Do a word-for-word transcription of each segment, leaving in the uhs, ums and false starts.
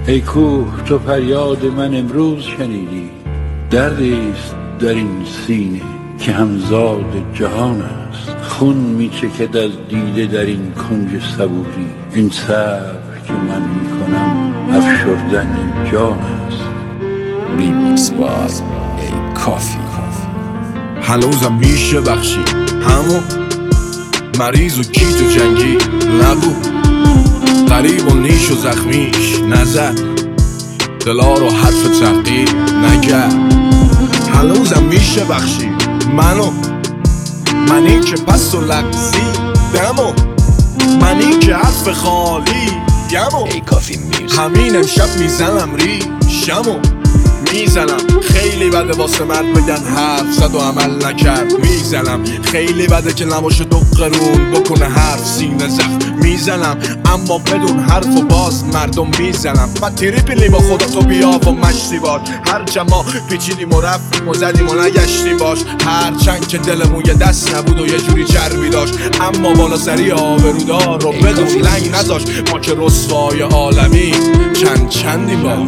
ای کوه تو فریاد من امروز شنیدی، دردیست در این سینه که همزاد جهان است. خون میچکد از دیده در این کنج صبوری، این صبر که من میکنم افشردن جان است. ریمیکس باز ای کافی. هنوزم میشه بخشی همون مریض و کیت و جنگی نبود، غریب و نیش و زخمیش نزد، دلا رو حرف تحقیر نگرد. هنوزم میشه بخشی منو، منی که پس و لغزی دمو، منی که حرف خالی یمو. ای کافی میوزیک. همین امشب میزنم ریشمو، میزنم. خیلی بده واسه مرد بگن حرف زد و عمل نکرد. میزنم خیلی بده که نباشه دو قرون بکنه حرف سینه زخم. میزنم اما بدون حرف و باز مردم میزنم. و تیری پیلی با خودتو بیا و مشتی باش، هرچند ما پیچیدیم و رفتیم و زدیم و نگشتیم باش. هرچند که دلمون یه دست نبود و یه جوری چربی داشت، اما بالا سری آبرودار رو بدون لنگ نذاش. ما که رسوای عالمی چند چندی باش.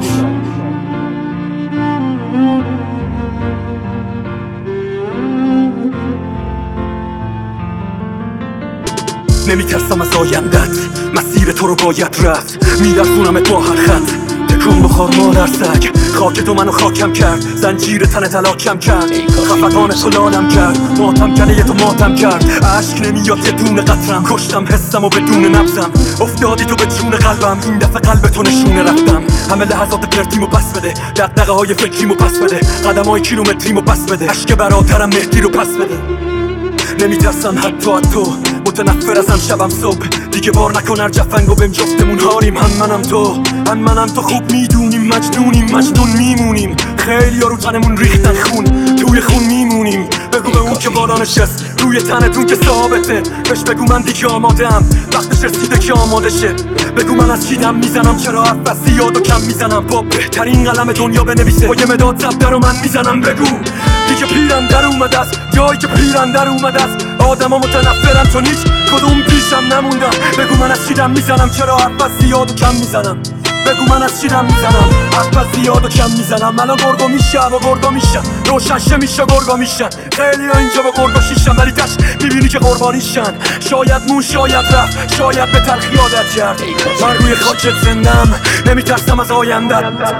نمیترسم از آیندت، مسیر تو رو باید رفت. میرسونمت با هر خط، تکون بخور مادر سگ. خاک تو منو خاکم کرد، زنجیر تن تلاکم کرد. خفتان تو لالم کرد، ماتم کنه تو ماتم کرد. عشق نمیاد یه دونه قطرم، کشتم حسم و بدون نبزم. افتادی تو به جون قلبم، این دفعه قلب تو نشونه رفتم. همه لحظات پرتیمو پس بده، دقدقه های فکریمو پس بده، قدم های کیلومتریمو پس بده، عشق برادرم مهدی رو پس بده. نمیترسم حتی از تو، متنفر ازم شبم صبح. دیگه بار نکن هر جفنگو بهم جفتمون هاریم. هم منم تو هم منم تو خوب میدونیم، مجنونیم مجنون میمونیم. خیلی ها رو تنمون ریختن خون، توی خون میمونیم. بگو به اون که بالا نشست روی تنتون که ثابته، بهش بگو من دیگه آمادم، وقتش رسیده که آماده شه. بگو من از چیدم میزنم، چرا حرف از زیاد و کم میزنم. با بهترین قلم دنیا بنویسه، با یه مداد زبده رو من میزنم. بگو دیگه پیرم در اومده است، جایی که پیرم در اومده است. آدما متنفرن چون هیچ کدوم پیشم نموندن. بگو من از چیدم میزنم، چرا حرف از زیاد و کم میزنم. بگو من از چیدم میزنم، حرف از زیاد و کم میزنم. منو گرگا میشه و گرگا میشن، روشنشه میشه گرگا میشن. خیلی ها اینجا با گرگا شیشن، ولی تش میبینی که قربانیشن. شاید مون شاید رفت، شاید به تلخی عادت کرد. من روی خاکت زندم، نمیترسم از آیندت.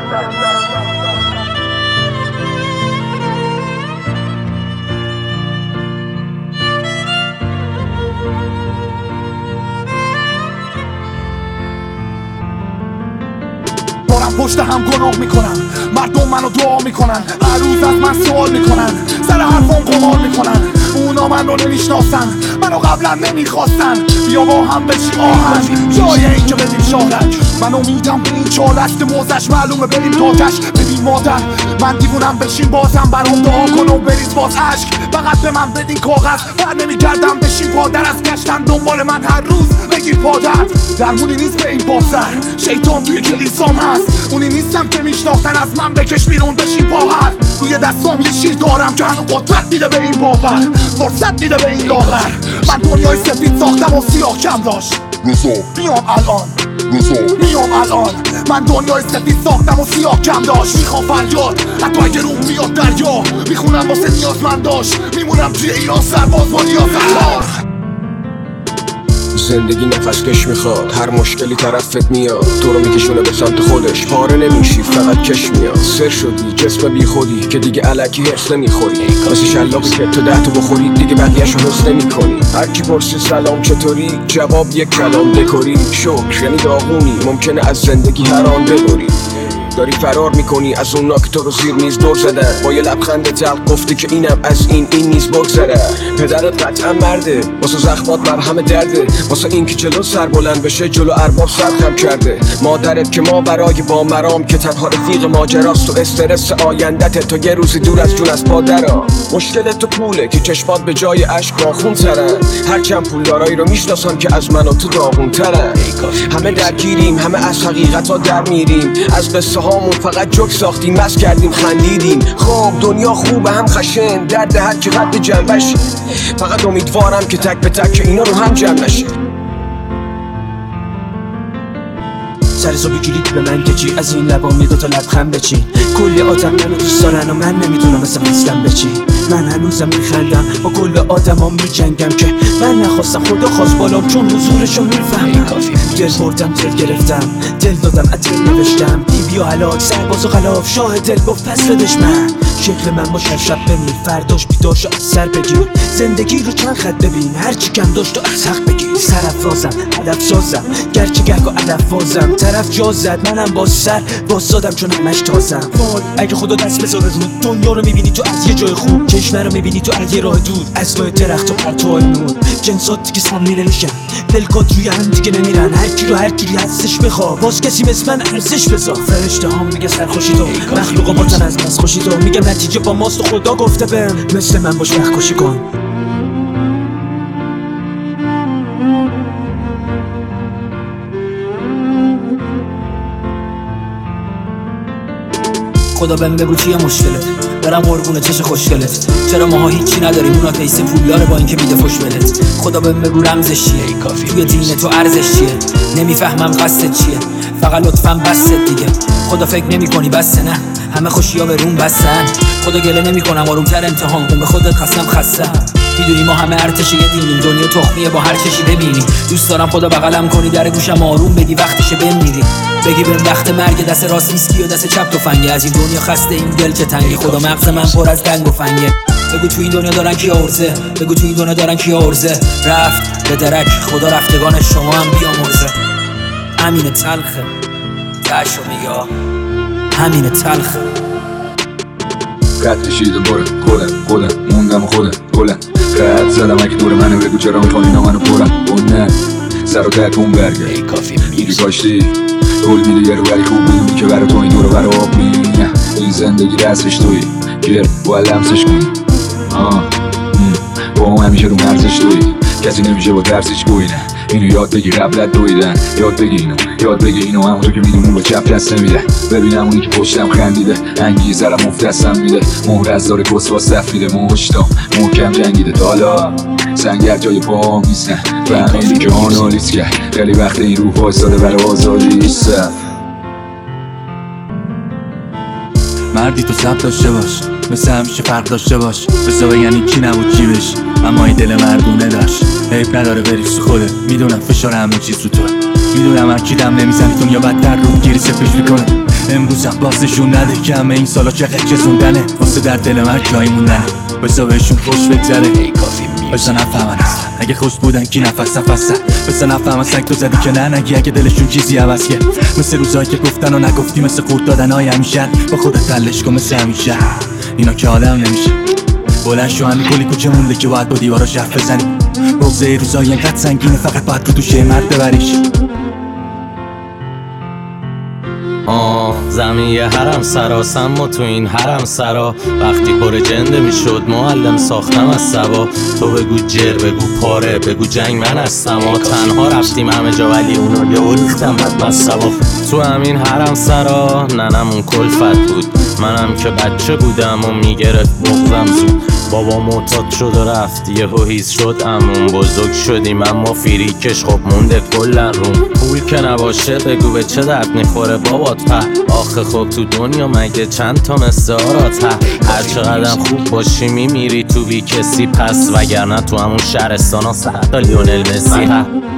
پشت هم گناه میکنن، مردم منو دعا میکنن، هر روز از من سوال میکنن، سر حرفم قمار میکنن. اونا منو نمیشناسن، منو قبلا نمیخواستن. بیا با هم بشیم آهنگ، جای این که بدیم شارک. من امیدم به این چالست موزش معلومه بریم تاتش. ببین مادر من دیوونم، بشین بازم برام دعا کن و بریز باز عشق. فقط به من بدین کاغذ، بر نمیگردم بشین پادر. از گشتن دنبال من هر روز بگیر پادر. درمونی نیست به این بازر، شیطان توی کلیسام هست. اونی نیستم که میشناختن، از من بکش بیرون بشین باور. روی دستام یه شیر دارم که هنو قدرت میده به این باور، فرصت میده به این لاغر. من دنیای سفید ساختم و سیاه کم داشت. رضا میام الان، رضا میام الان. من دنیای سفید ساختم و سیاه کم داشت. میخوام فریاد حتی اگه روح میاد دریا، میخونم واسه نیازمند داشت. میمونم توی ایران سرباز با نیازمندار. زندگی نفس کش میخواد، هر مشکلی طرفت میاد، تو رو میکشونه به سمت خودش. پاره نمیشی فقط کش میاد. سر شدی جسم بی خودی که دیگه الکی حس نمیخوری. مثل شلاقی که تو ده تو بخوری دیگه بقیه‌شو حس نمیکنی. هر کی پرسی سلام چطوری، جواب یک کلام دکوری. شکر یعنی داغونی، ممکنه از زندگی هر آن ببری. داری فرار میکنی از اونا که تو رو زیر میز دور زدن. با یه لبخند تلخ گفتی که اینم از این این نیز بگذره. پدرت قطعا مرده، واسه زخمات مرهم درده، واسه این که جلو سر بلند بشه جلو ارباب سرخم کرده. مادرت که ما برای با مرام که تنها رفیق ماجراست، تو استرس آیندت تو یه روزی دور از جون از پادرم. مشکلت تو پوله که چشمات به جای اشک راخون ترن. هرچند پولدارایی رو میشناسم که از من و تو داغون ترن. همه درگیریم، همه از حقیقتا در میریم. از قصه هامون فقط جوک ساختیم، مست کردیم خندیدیم. خب دنیا خوبه هم خشن، درد هر که قد جنبش. فقط امیدوارم که تک به تک اینا رو هم جمع نشه. سرزو بگیرید به من کچی از این لبا می دوتا لبخند بچین کلی آدم منو دوست دارن و من نمیدونم مثل مثلم بچین من هنوزم میخندم با کل آدمام میجنگم که من نخواستم خدا خواست بالام چون حضورشو میفهمم دل بردم دل گرفتم دل دادم ادل نوشتم دیوی و هلاک سرباز و غلاف شاه دل گفت پس بدش من شکل من باش هر شب بمیر فرداش بیداشو از سر بگیر زندگی رو چند خط ببین هرچی کم داشت و از حق بگیر سرافرازم هدف سازم گرچه گرگ و علفازم طرف جا زد منم با سر واسادم چون همش تازم وای اگه خدا دست بذاره رو دنیا رو میبینی تو از یه جای خوب چشم رو میبینی تو از یه راه دور از لای درخت و پرتوهای نور جنسات دیگه سامی نمیشن دلکات روی هم دیگه نمیرن هر کی رو هر کی هستش بخوا باز کسی مثل من ارزش بذار فرشته ها میگه سرخوشی تو مخلوقا باتن از بس خوشی تو میگم نتیجه با ماست و خدا گفته بهم مثل من باش وقت کشی کن خدا بهم بگو چیه مشکلت برم قربون چش خوشگلت چرا ماها هیچی نداریم اونا پیسه پولداره با اینکه میده فش بلت خدا بهم بگو رمزش چیه توی دین تو ارزش چیه نمیفهمم قصدت چیه فقط لطفاً بست دیگه خدا فکر نمی کنی بسته نه همه خوشیا به روم بستن خدا گله نمی کنم آرومتر امتحان کن به خودت قسم خستم میدونی ما همه ارتش یه دینیم دنیا تخمیه با هر چشی ببینی دوست دارم خدا بغلم کنی در گوشم آروم بگی وقتشه بمیری بگی بهم وقت مرگ دست راست ویسکی و دست چپ تفنگه از این دنیا خسته این دل چه تنگه خدا مغز من پر از دنگ و فنگه بگو تو این دنیا دارن کی عرضه بگو تو این دنیا دارن کی عرضه رفت به درک خدا رفتگان شما هم بیامرزه همین تلخه تاشو میگه همین تلخه قد کشیده باره خودم خودم موندم و خودم گلم قد زدم اگه دور منو بگو چرا میخوانی اینا منو پرم اونه سر و ترکون برگرد ای کافی میری کاشتی گل میده یه رو ولی خوب میدونی که برا تو این دور برا آب مینه این زندگی رسش توی گرد باید لمسش کنی با هم همیشه رو مرزش توی کسی نمیشه با ترس هیچ گوی نه اینو یاد بگی قبلت دویدن یاد بگی اینو یاد بگی اینو همونطور که میدونی با چپ دست نمیده ببینم اونی که پشتم خندیده انگیزه مفت دستم میده مهر از داره کسوا سفیده مشتام محکم جنگیده تالا سنگر جای پاهم نیستن فهمیدی که آنالیز کرد خیلی وقت این روح وایستاده برای آزادی صف مردی تو سب داشته باش مثل همیشه فرق داشته باش بسا بگن کی نبود چی بش اما این دل مردونه داشت حیب نداره بری سو خوده میدونم فشار همه چیز رو توه میدونم هر کی دم نمیزنی دنیا بدتر رو گیری سپیش میکنه امروز هم بازشون نده که همه این سالا چقدر چزوندنه واسه در دل من جایی موندنه بسا بهشون خوش بگذره ای کافی بسا نفهمن اصلا اگه خوش بودن کی نفس نفسن بسا نفهمن سگ تو زدی که نه نگی اگه دلشون چیزی عوض که مثل روزایی که گفتن و نگفتی مثل قورت دادن های همیشن با خودت تلش کن مثل همیشه اینا که آدم نمیشه بلند شو همین کلی کوچه مونده که باید با دیواراش حرف بزنی بغضه روزایی انقدر سنگینه فقط باید رو دوشه مرد ببریش آه زمین یه حرم سراسم و تو این حرم سرا وقتی پر جنده میشد معلم ساختم از سبا تو بگو جر بگو پاره بگو جنگ من هستم ما تنها رفتیم همه جا ولی اونا یه ریختم بد مصبا تو همین حرم سرا ننمون کلفت بود منم که بچه بودم و میگرفت بغضم زود بابا معتاد شد و رفت یهو هیز شد امون بزرگ شدیم اما فیریکش خب مونده کلن روم پول که نباشه بگو به چه درد میخوره بابات په آخه خب تو دنیا مگه چند تا مثل آرات هر چقدرم خوب باشی میمیری تو بی کسی پس وگرنه تو همون شهرستان ها صد تا لیونل مسی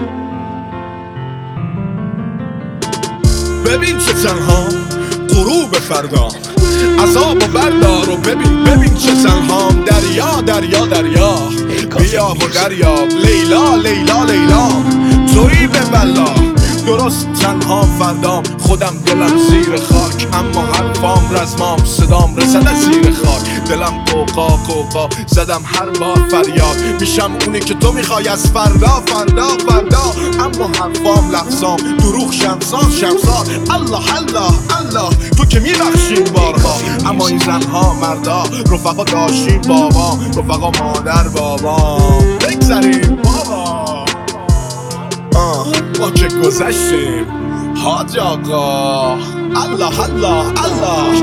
ببین چه تنها غروب فردا عذاب و بردار و ببین ببین چه تنهام دریا دریا دریا بیا و دریاب لیلا لیلا لیلا تویی به بلا درست تنها فردام خودم دلم زیر خاک اما حرفام رزمام صدام رسد از زیر خاک دلم قوقا قوقا زدم هر بار فریاد میشم اونی که تو میخوای از فردا فردا فردا اما حرفام لفظام دروغ شمسان شمسان الله الله الله تو که میبخشین بارها اما این زنها مردا رفقا داشتیم بابا رفقا مادر بابا بگذاریم بابا آه ما که گذشتیم حاج آقا الله الله الله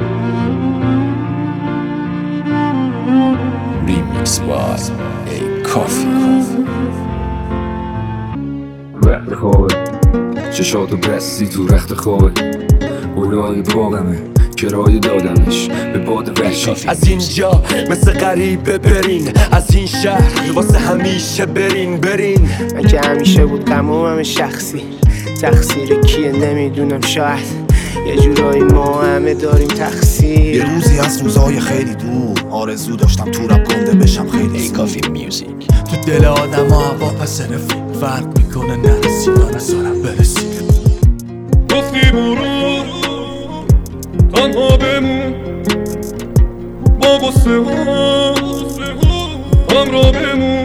Remix by A کافی رخت خوابه چشاتو بستی تو رخت خوابه اولای باغمه کرایه دادمش به باد وحشی. از اینجا مثل غریبه برین، از این شهر واسه همیشه برین برین. من که همیشه بود قمومم شخصی، تقصیر کیه نمیدونم، شاید یه جورایی ما همه داریم تقصیر. یه روزی از روزای خیلی دور آرزو داشتم تو رپ گنده بشم خیلی ای زود. کافی میوزیک تو دل آدم ها هوا پس رفیق فرق میکنه، نرسی تا نزارم برسی. گفتی برو تنها بمون با غصه ها همراه بمون.